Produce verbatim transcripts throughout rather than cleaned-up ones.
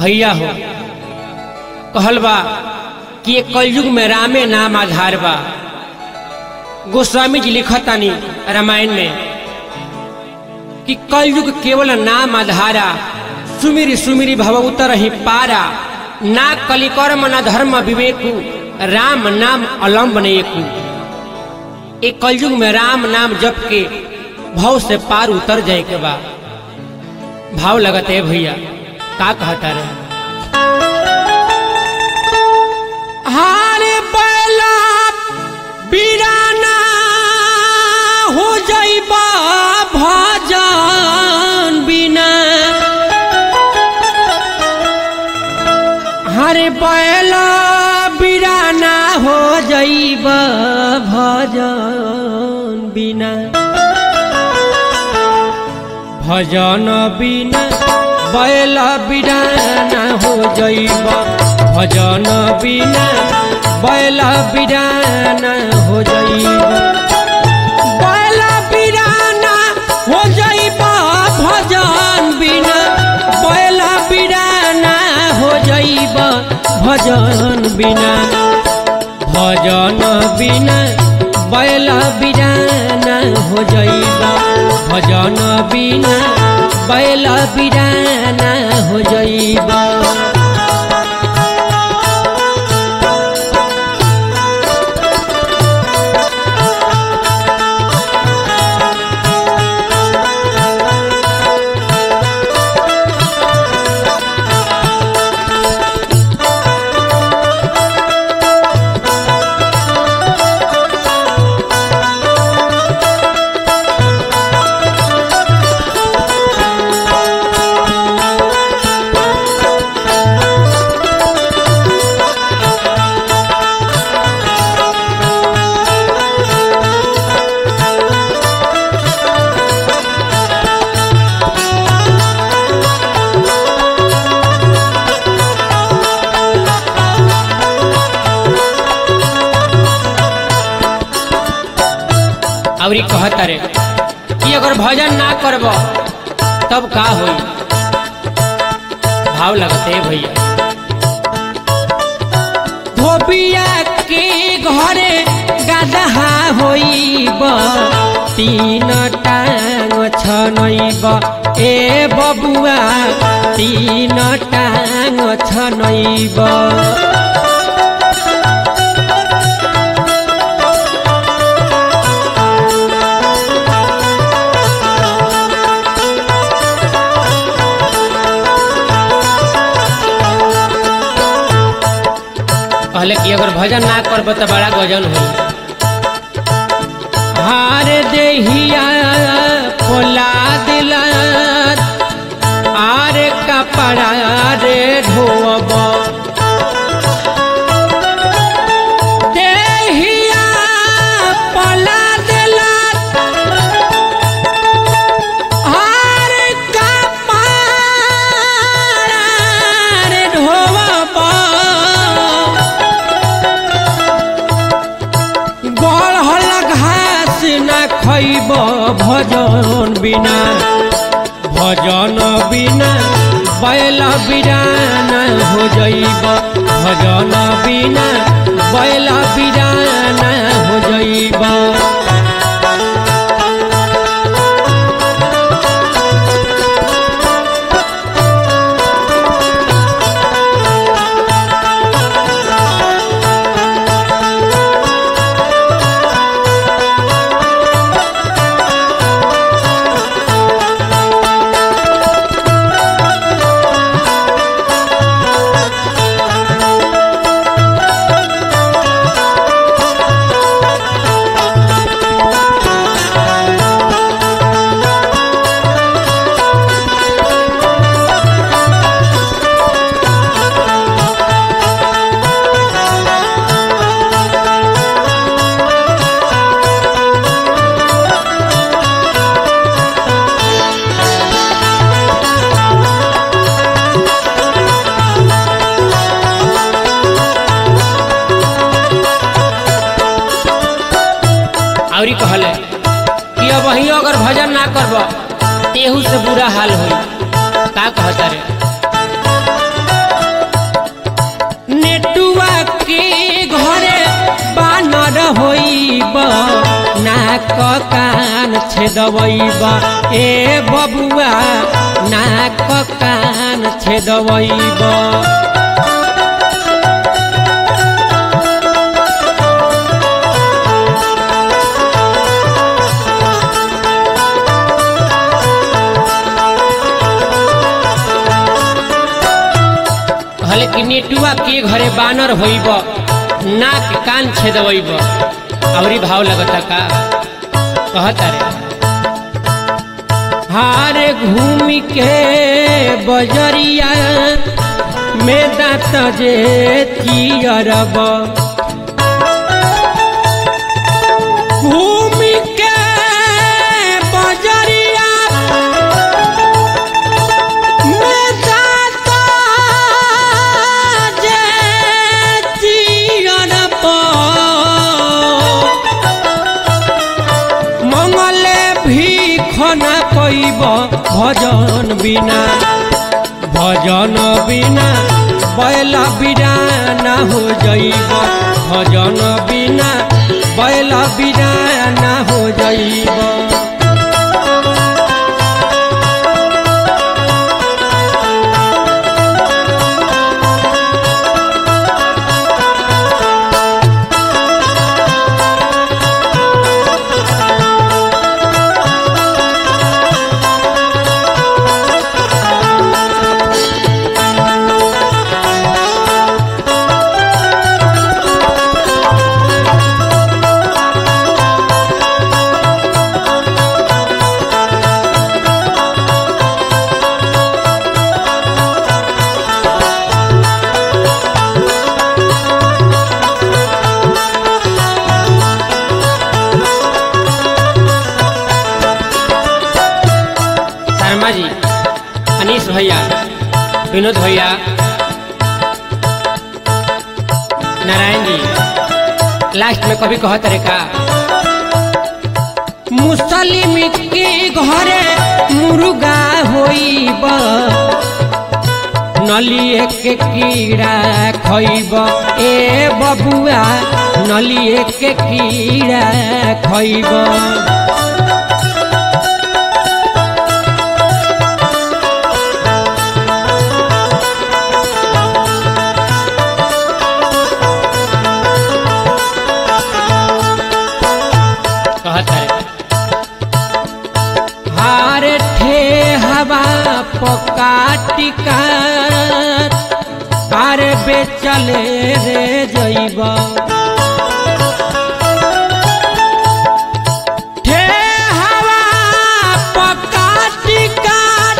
भैया हो कहल बा कि एक कलयुग में रामे नाम आधार बा। गोस्वामी जी लिखतानी रामायण में कि कलयुग केवल नाम आधारा, सुमिरी सुमिरी भव उतर ही पारा, ना कलिकर्म ना धर्म विवेकु, राम नाम अलम्ब नेकु। एक कलयुग में राम नाम जप के भाव से पार उतर जाए के बा। भाव लगते है भैया का कहता रहे, हारे बैला बीराना हो जाइबा भजन बिना, हारे बैला बीराना हो जाइबा भजन बिना, भजन बिना बैला बीराना हो जाइबा, भजन बिना बैला बीराना हो जाइबा, बैला बीराना हो जाइबा भजन बिना, बैला बीराना हो जाइबा भजन बिना, भजन बिना बैला बीराना हो जाइबा, भजन बिना बैला बीराना हो जाइबा। और कहता रे कि अगर भजन ना करब तब का होई। भाव लगते भैया, धोबिया के घरे गदहा होइब, तीन टांग छनइब ए बबुआ, तीन टांग छनइब, कहले कि अगर भजन ना करब तो बड़ा गजन हो। हार देहिया पोला दिला, आरे कपड़ा रे धोब, देहिया पोला दिला, आरे कपड़ा रे धोब, खइब भजन बिना, भजन बिना बैला बीराना हो जाइब, भजन बिना बैला बीराना हो जाइब। और कहले कि अब वही अगर भजन ना करब तेहू से बुरा हाल होई। का कहता रे नाक कान छेदवैबा ए बबुआ नाक कान छेदवैबा। हले कि नेटुआ के घरे बानर होइब नाक कान छेदवैब। अवरी भाव लगता का कहता रे हारे घूमी के बजरिया में दांत जे चियरब घूमी के बजरिया में दांत जे चियरब मंगले भीख न कइब भजन बिना भजन बिना बैल बिराना हो जाइब भजन बिना बैल बिराना हो जाइब। जी अनीश भैया विनोद भैया नारायण जी लास्ट में कभी कहत रे का मुसलिम के घरे मुर्गा होइब नलिए के कीड़ा खइब ए बबुआ नलिए के कीड़ा खइब। हारे ठे हवा पकाटिका हारे बेचले रे जइब ठे हवा पकाटिका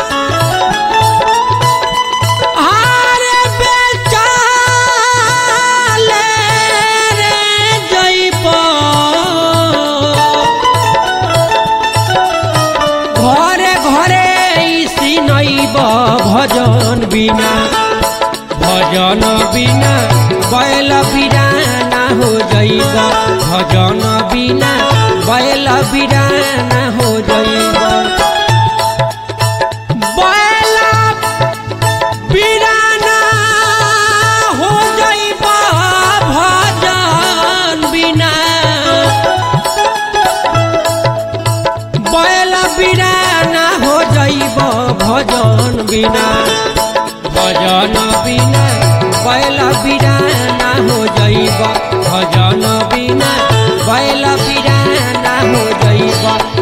हारे बेचले रे जइब घरे घरे इसी नइब भजन बिना भजन बिना बैल बिराना हो जाइब भजन बिना बैल बिराना हो जाइब बैल बिराना हो जाइब भजन बिना बैल बिराना हो जाइब भजन बिना भजन बिना बैल बिराना हो जाइब भजन बिना बैल बिराना हो जाइब।